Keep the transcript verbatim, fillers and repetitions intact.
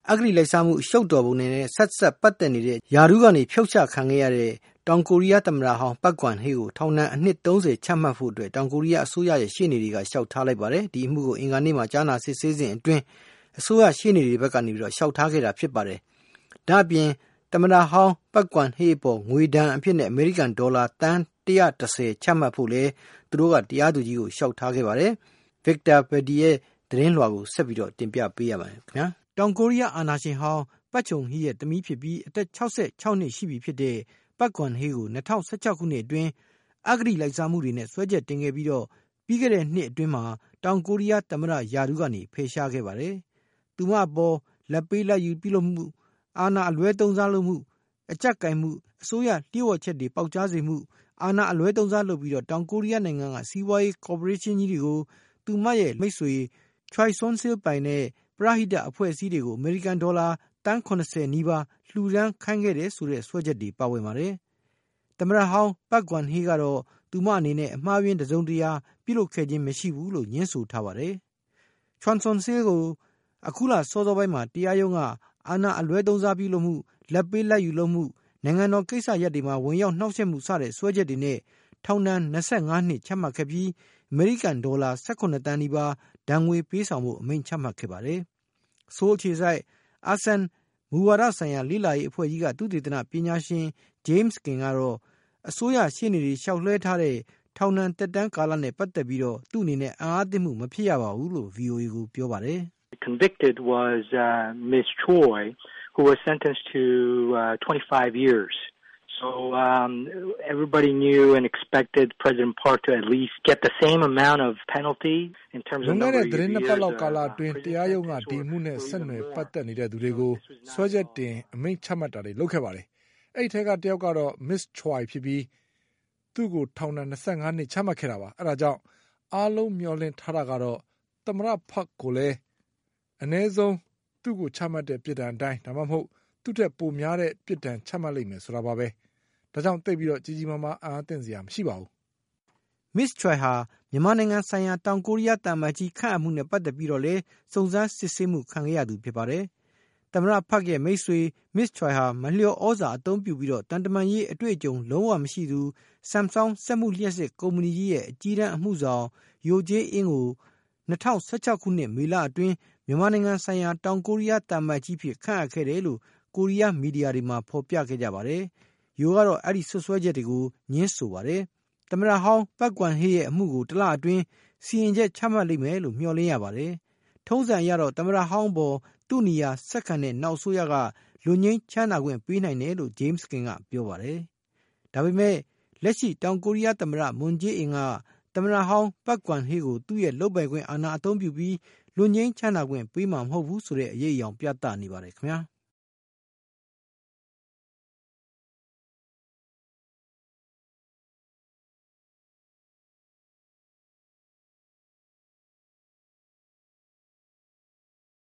အဂတိလိုက်စားမှုရှုပ်တော်ပုံနဲ့ဆက်ဆက်ပတ်သက်နေတဲ့ယာရုကနေဖြုတ်ချခံခဲ့ရတဲ့တောင်ကိုရီးယားသမ္မတဟောင်းပတ်ကွမ်ဟေးကိုထောင်ဒဏ်အနှစ်သုံးဆယ်ချမှတ်ဖို့အတွက်တောင်ကိုရီးယားအစိုးရရဲ့ရှေ့နေတွေကလျှောက်ထားလိုက်ပါတယ်။ဒီအမှုကိုအင်္ဂါနေ့မှာကြားနာစစ်ဆေးစဉ်အတွင်းအစိုးရရှေ့နေတွေဘက်ကနေပြီးတော့လျှောက်ထားခဲ့တာဖြစ်ပါတယ်။ဒါ့အပြင်သမ္မတဟောင်းပတ်ကွမ်ဟေးပေါ်ငွေဒဏ်အဖြစ်နဲ့အမေရိကန်ဒေါ်လာတန်one hundred tenချမှတ်ဖို့လဲသူတို့ကတရားသူကြီးကိုလျှောက်ထားခဲ့ပါတယ်။ Victor Pedy ရဲ့သတင်းလွှာကိုဆက်ပြီးတော့တင်ပြပေးရပါတယ်ခင်ဗျာ။တောင်ကိုရီးယားအာဏာရှင်ဟောင်းပတ်ချုံဟီရဲ့သမီးဖြစ်ပြီးအသက်၆၆နှစ်ရှိပြီဖြစ်တဲ့ပတ်ကွမ်ဟေးကို၂၀၁၆ခုနှစ်အတွင်းအဂတိလိုက်စားမှုတွေနဲ့ဆွဲချက်တင်ခဲ့ပြီးတော့ပြီးခဲ့တဲ့နှစ်အတွင်းမှာတောင်ကိုရီးယားသမ္မတယာရုကနေဖယ်ရှားခဲ့ပါတယ်။သူမအပေါ်လက်ပေးလက်ယူပြုလုပ်မှုအာဏာအလွဲသုံးစားလုပ်မှုအကြက်ကင်မှုအစိုးရလျှို့ဝှက်ချက်တွေပေါက်ကြားစေမှုအာဏာအလွဲသုံးစားလုပ်ပြီးတော့တောင်ကိုရီးယားနိုင်ငံကစီးပွားရေးကော်ပိုရေးရှင်းကြီးတွေကိုသူမရဲ့မိတ်ဆွေ Choi Son-sil ပိုင်တဲ့ပရဟိတအဖွဲ့အစည်းတွေကိုအမေရိကန်ဒေါ်လာတန်၇၀နီးပါးလှူဒန်းခိုင်းခဲ့တယ်ဆိုတဲ့ဆွဲချက်တွေပါဝင်ပါတယ်။သမ္မတဟောင်းပတ်ကွမ်ဟေးကတော့သူမအနေနဲ့အမှားယွင်းတစုံတရာပြုလုပ်ခဲ့ခြင်းမရှိဘူးလို့ညင်းဆိုထားပါတယ်။ Choi Son-sil ကိုအခုလစောစောပိုင်းမှာတရားရုံးကအာဏာအလွဲသုံးစားပြုလုပ်မှုလက်ပေးလက်ယူလုပ်မှုနိုင်ငံတော်ကိစ္စရပ်တွေမှာဝင်ရောက်နှောက်ယှက်မှုစတဲ့ဆွဲချက်တွေနဲ့ထောင်ဒဏ်၂၅နှစ်ချမှတ်ခဲ့ပြီးအမေရိကန်ဒေါ်လာ၁၇တန်းနီးပါးဒဏ်ငွေပေးဆောင်ဖို့အမိန့်ချမှတ်ခဲ့ပါတယ်။ဆိုးအခြေစိုက်အာဆန်မူဝါဒဆိုင်ရာလေ့လာရေးအဖွဲ့ကြီးကသုတေသနပညာရှင် James King ကတော့အစိုးရရှေ့နေတွေလျှောက်လွှဲထားတဲ့ထောင်ဒဏ်သက်တမ်းကာလနဲ့ပတ်သက်ပြီးတော့သူ့အနေနဲ့အံ့အားသင့်မှုမဖြစ်ရပါဘူးလို့ ဗွီအိုအေကိုပြောပါတယ်။ Convicted was uh, Miz Choi who was sentenced to uh, twenty-five years. So um, everybody knew and expected President Park to at least get the same amount of penalty in terms of number of years. သတင်းနှစ်ပတ်လောက်ကာလအတွင်းတရားရုံးကဒီမှုနဲ့ဆက်နွယ်ပတ်သက်နေတဲ့သူတွေကိုဆွဲချက်တင်အမိန့်ချမှတ်တာတွေလုပ်ခဲ့ပါတယ်။အဲ့ဒီထဲကတယောက်ကတော့ Miz Choi ဖြစ်ပြီးသူ့ကိုထောင်ဒဏ်၂၅နှစ်ချမှတ်ခဲ့တာပါ။အဲ့ဒါကြောင့်အားလုံးမျှော်လင့်ထားတာကတော့သမ္မတဖက်ကိုလည်းအနည်းဆုံးသူ့ကိုချမှတ်တဲ့ပြည်ဒဏ်အတိုင်းဒါမှမဟုတ်သူ့ထက်ပိုများတဲ့ပြည်ဒဏ်ချမှတ်လိမ့်မယ်ဆိုတာပါပဲ။ဒါကြောင့်သိပြီးတော့ကြီးကြီးမားမားအံ့အားသင့်စရာမရှိပါဘူး။ Miz Choi ဟာမြန်မာနိုင်ငံဆိုင်ရာတောင်ကိုရီးယားတမန်မတ်ကြီးခန့်အပ်မှုနဲ့ပတ်သက်ပြီးတော့လေစုံစမ်းစစ်ဆေးမှုခံရသူဖြစ်ပါတယ်။သမ္မတဖက်ရဲ့မိတ်ဆွေ Miz Choi ဟာမလျော်ဩဇာအသုံးပြုပြီးတော့တန်တမာရေးအတွေ့အကြုံလုံးဝမရှိသူ Samsung စက်မှုလျှပ်စစ်ကုမ္ပဏီကြီးရဲ့အကြီးတန်းအမှုဆောင်ယိုဂျေးအင်းကို၂၀၁၆ခုနှစ်မေလအတွင်းမြန်မာနိုင်ငံဆိုင်ရာတောင်ကိုရီးယားတမန်မတ်ကြီးဖြစ်ခန့်အပ်ခဲ့တယ်လို့ကိုရီးယားမီဒီယာတွေမှာဖော်ပြခဲ့ကြပါတယ်။ယိုကတော့အဲ့ဒီဆွဆွဲချက်တွေကိုညှင်းဆိုပါတယ်။သမ္မတဟောင်းပတ်ကွမ်ဟေးရဲ့အမှုကိုတလအတွင်းစီရင်ချက်ချမှတ်လိမ့်မယ်လို့မျှော်လင့်ရပါတယ်။ထုံးစံအရတော့သမ္မတဟောင်းပေါ်သူ့နေရာဆက်ခံတဲ့နောက်ဆိုရကလူငင်းချမ်းသာခွင့်ပေးနိုင်တယ်လို့ James King ကပြောပါတယ်။ဒါပေမဲ့လက်ရှိတောင်ကိုရီးယားသမ္မတမွန်ဂျေးအင်ကသမ္မတဟောင်းပတ်ကွမ်ဟေးကိုသူ့ရဲ့လုပ်ပိုင်ခွင့်အာဏာအသုံးပြုပြီးလူငင်းချမ်းသာခွင့်ပေးမှာမဟုတ်ဘူးဆိုတဲ့အရေးအယောင်ပြသနေပါတယ်ခင်ဗျာ။